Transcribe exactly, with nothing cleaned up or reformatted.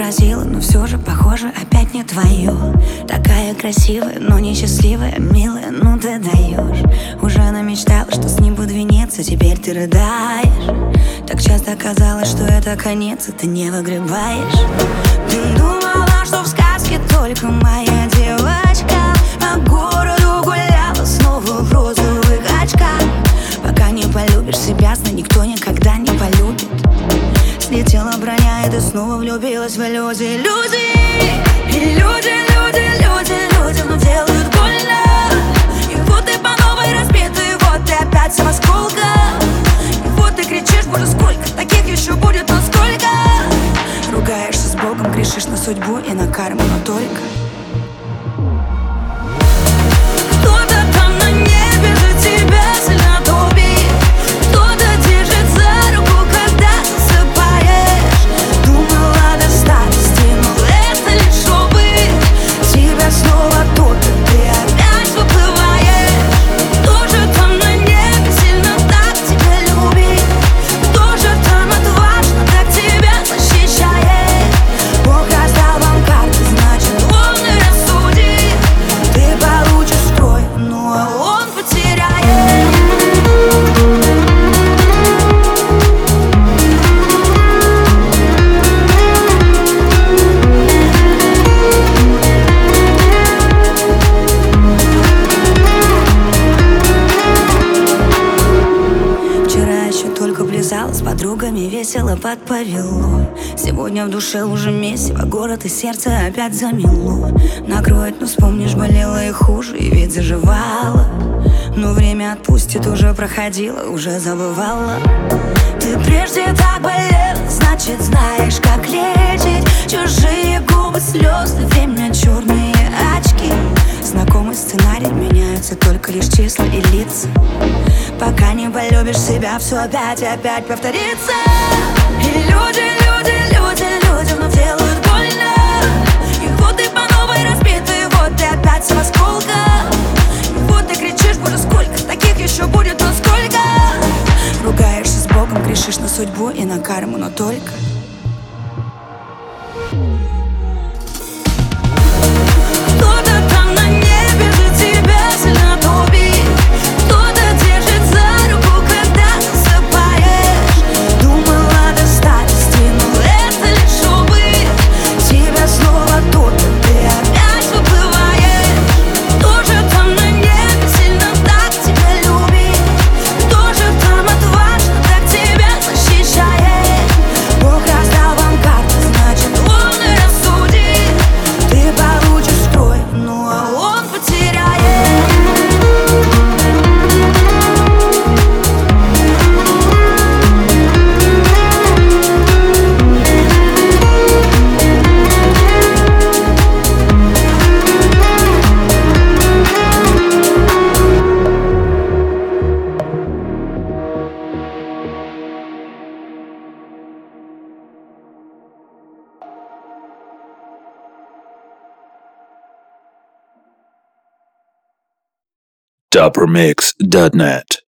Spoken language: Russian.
поразила, но все же, похоже, опять не твое. Такая красивая, но несчастливая, милая, ну ты даешь. Уже намечтала, что с ним буду венец, а теперь ты рыдаешь. Так часто казалось, что это конец, и ты не выгребаешь. Ты думала, что в сказке только моя девочка, по городу гуляла снова в розовых очках. Пока не полюбишь себя, знай, никто никогда не полюбит. Слетела броня, и ты снова влюбилась в иллюзии. Люди, и люди, люди, люди, людям делают больно. И вот ты по новой разбитый, и вот ты опять вся в осколках. И вот ты кричишь, боже, сколько таких еще будет, но сколько. Ругаешься с Богом, грешишь на судьбу и на карму, но только кто-то там на небе за тебя сильно топит. Кто-то держит за руку, когда засыпаешь. Думала до старости, но это лишь опыт. Тебя снова топит, ты опять выплываешь. Кто же там на небе сильно так тебя любит? Кто же там отважно так тебя защищает? Бог раздал вам карты, значит он и рассудит. Ты получишь строй, ну а он потеряет. Вчера еще только плясала с подругами, весело под Павело. Сегодня в душе уже месиво, город и сердце опять замело. Накроет, но вспомнишь, болело и хуже, и ведь заживало. Но время отпустит, уже проходило, уже забывала. Ты прежде так болела, значит знаешь, как лечить. Чужие губы, слезы, время, черные очки. Знакомый сценарий, меняются только лишь числа и лица. Пока не полюбишь себя, все опять и опять повторится. И люди, люди, люди, людям делают больно. И вот ты по новой разбитый, вот ты опять вся в осколках. И вот ты кричишь, боже, сколько таких еще будет, но сколько. Ругаешься с Богом, грешишь на судьбу и на карму, но только кто-то там на небе за тебя сильно топит. Кто-то держит за руку, когда засыпаешь. Думала до старости, но это лишь убыт. Тебя снова топит, ты опять выплываешь. Кто же там на небе сильно так тебя любит? Кто же там отважно так тебя защищает? Бог раздал вам карты, значит он и рассудит. Ты получишь строй, ну а он потеряет. Doppermix dot net